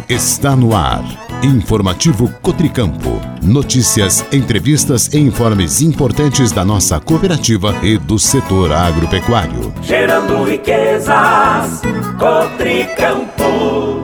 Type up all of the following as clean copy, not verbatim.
Está no ar. Informativo Cotricampo. Notícias, entrevistas e informes importantes da nossa cooperativa e do setor agropecuário. Gerando riquezas, Cotricampo.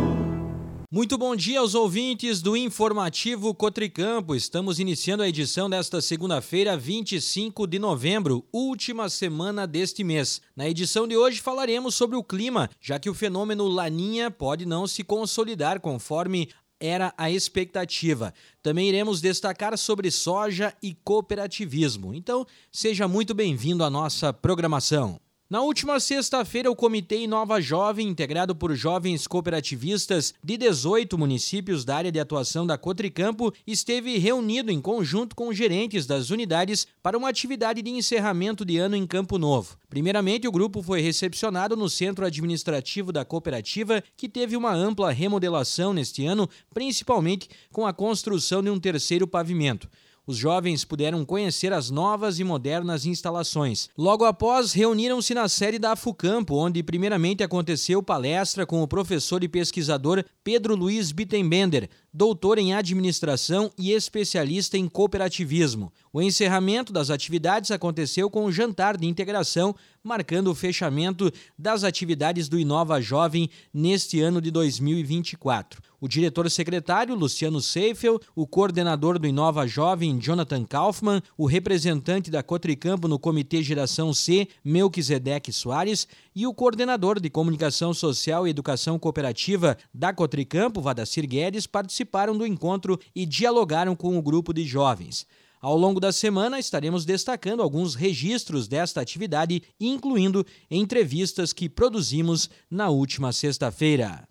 Muito bom dia aos ouvintes do Informativo Cotricampo. Estamos iniciando a edição desta segunda-feira, 25 de novembro, última semana deste mês. Na edição de hoje falaremos sobre o clima, já que o fenômeno Laninha pode não se consolidar conforme era a expectativa. Também iremos destacar sobre soja e cooperativismo. Então, seja muito bem-vindo à nossa programação. Na última sexta-feira, o Comitê Inova Jovem, integrado por jovens cooperativistas de 18 municípios da área de atuação da Cotricampo, esteve reunido em conjunto com gerentes das unidades para uma atividade de encerramento de ano em Campo Novo. Primeiramente, o grupo foi recepcionado no centro administrativo da cooperativa, que teve uma ampla remodelação neste ano, principalmente com a construção de um terceiro pavimento. Os jovens puderam conhecer as novas e modernas instalações. Logo após, reuniram-se na sede da Afucampo, onde primeiramente aconteceu palestra com o professor e pesquisador Pedro Luiz Bittenbender, doutor em administração e especialista em cooperativismo. O encerramento das atividades aconteceu com um jantar de integração, marcando o fechamento das atividades do Inova Jovem neste ano de 2024. O diretor-secretário, Luciano Seifel, o coordenador do Inova Jovem, Jonathan Kaufmann, o representante da Cotricampo no Comitê Geração C, Melquisedeque Soares, e o coordenador de Comunicação Social e Educação Cooperativa da Cotricampo, Vadacir Guedes, participaram do encontro e dialogaram com o grupo de jovens. Ao longo da semana, estaremos destacando alguns registros desta atividade, incluindo entrevistas que produzimos na última sexta-feira.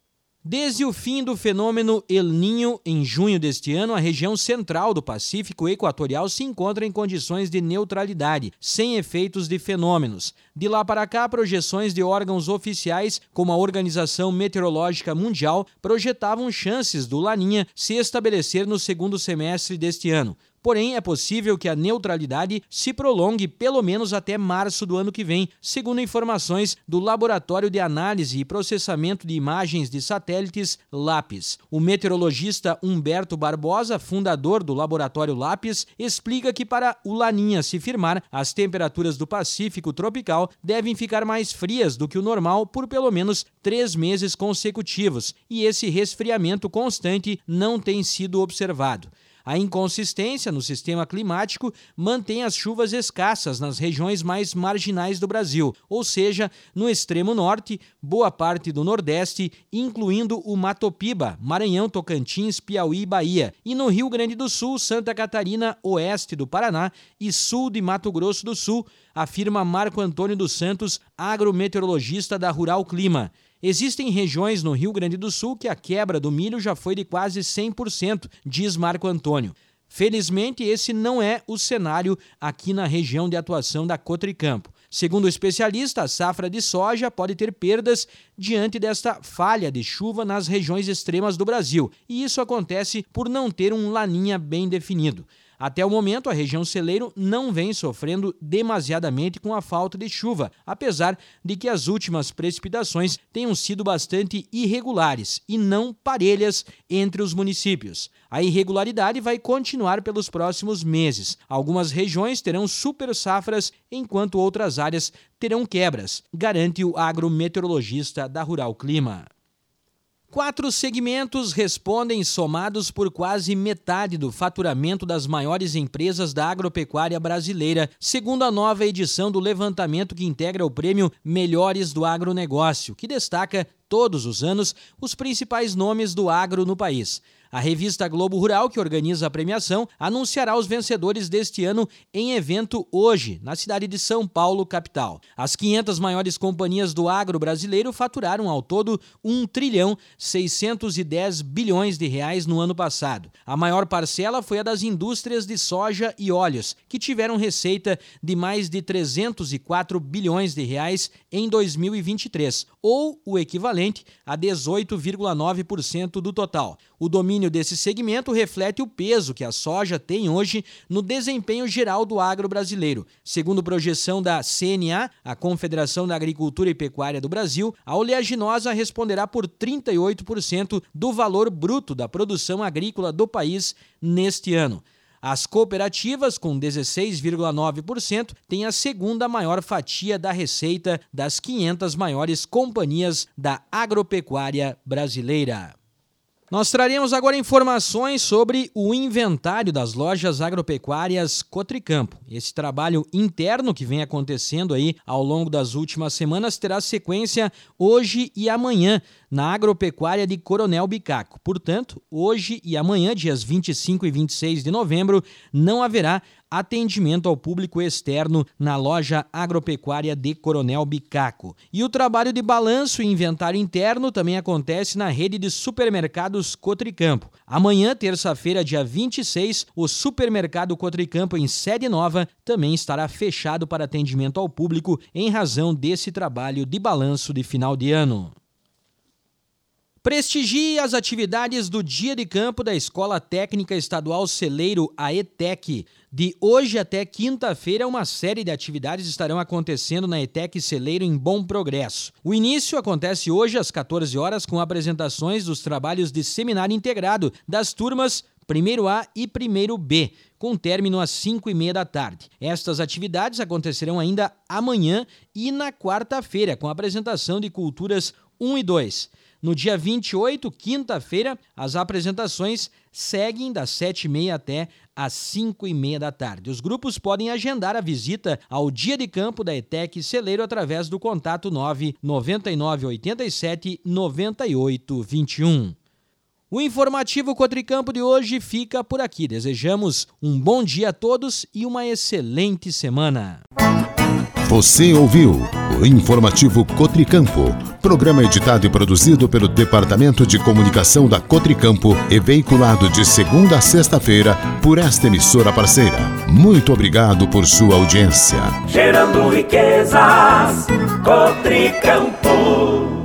Desde o fim do fenômeno El Niño, em junho deste ano, a região central do Pacífico Equatorial se encontra em condições de neutralidade, sem efeitos de fenômenos. De lá para cá, projeções de órgãos oficiais, como a Organização Meteorológica Mundial, projetavam chances do Laninha se estabelecer no segundo semestre deste ano. Porém, é possível que a neutralidade se prolongue pelo menos até março do ano que vem, segundo informações do Laboratório de Análise e Processamento de Imagens de Satélites, LAPIS. O meteorologista Humberto Barbosa, fundador do Laboratório LAPIS, explica que para o Laninha se firmar, as temperaturas do Pacífico tropical devem ficar mais frias do que o normal por pelo menos 3 meses consecutivos, e esse resfriamento constante não tem sido observado. A inconsistência no sistema climático mantém as chuvas escassas nas regiões mais marginais do Brasil, ou seja, no extremo norte, boa parte do nordeste, incluindo o Mato Piba, Maranhão, Tocantins, Piauí e Bahia, e no Rio Grande do Sul, Santa Catarina, oeste do Paraná e sul de Mato Grosso do Sul, afirma Marco Antônio dos Santos, agrometeorologista da Rural Clima. Existem regiões no Rio Grande do Sul que a quebra do milho já foi de quase 100%, diz Marco Antônio. Felizmente, esse não é o cenário aqui na região de atuação da Cotricampo. Segundo o especialista, a safra de soja pode ter perdas diante desta falha de chuva nas regiões extremas do Brasil, e isso acontece por não ter um Laninha bem definido. Até o momento, a região celeiro não vem sofrendo demasiadamente com a falta de chuva, apesar de que as últimas precipitações tenham sido bastante irregulares e não parelhas entre os municípios. A irregularidade vai continuar pelos próximos meses. Algumas regiões terão super safras, enquanto outras áreas terão quebras, garante o agrometeorologista da Rural Clima. 4 segmentos respondem somados por quase metade do faturamento das maiores empresas da agropecuária brasileira, segundo a nova edição do levantamento que integra o prêmio Melhores do Agronegócio, que destaca todos os anos os principais nomes do agro no país. A revista Globo Rural, que organiza a premiação, anunciará os vencedores deste ano em evento hoje, na cidade de São Paulo, capital. As 500 maiores companhias do agro brasileiro faturaram ao todo 1,610 bilhões de reais no ano passado. A maior parcela foi a das indústrias de soja e óleos, que tiveram receita de mais de 304 bilhões de reais em 2023, ou o equivalente equivalente a 18,9% do total. O domínio desse segmento reflete o peso que a soja tem hoje no desempenho geral do agro brasileiro. Segundo projeção da CNA, a Confederação da Agricultura e Pecuária do Brasil, a oleaginosa responderá por 38% do valor bruto da produção agrícola do país neste ano. As cooperativas, com 16,9%, têm a segunda maior fatia da receita das 500 maiores companhias da agropecuária brasileira. Nós traremos agora informações sobre o inventário das lojas agropecuárias Cotricampo. Esse trabalho interno que vem acontecendo aí ao longo das últimas semanas terá sequência hoje e amanhã na agropecuária de Coronel Bicaco. Portanto, hoje e amanhã, dias 25 e 26 de novembro, não haverá atendimento ao público externo na loja agropecuária de Coronel Bicaco. E o trabalho de balanço e inventário interno também acontece na rede de supermercados Cotricampo. Amanhã, terça-feira, dia 26, o supermercado Cotricampo em sede nova também estará fechado para atendimento ao público em razão desse trabalho de balanço de final de ano. Prestigie as atividades do Dia de Campo da Escola Técnica Estadual Celeiro, a ETEC. De hoje até quinta-feira, uma série de atividades estarão acontecendo na ETEC Celeiro em Bom Progresso. O início acontece hoje às 14 horas com apresentações dos trabalhos de seminário integrado das turmas 1º A e 1º B, com término às 5h30 da tarde. Estas atividades acontecerão ainda amanhã e na quarta-feira, com a apresentação de culturas 1 e 2. No dia 28, quinta-feira, as apresentações seguem das 7h30 até às 5h30 da tarde. Os grupos podem agendar a visita ao Dia de Campo da ETEC Celeiro através do contato 99987 9821. O informativo Cotricampo de hoje fica por aqui. Desejamos um bom dia a todos e uma excelente semana. Você ouviu o informativo Cotricampo, programa editado e produzido pelo Departamento de Comunicação da Cotricampo e veiculado de segunda a sexta-feira por esta emissora parceira. Muito obrigado por sua audiência. Gerando riquezas, Cotricampo.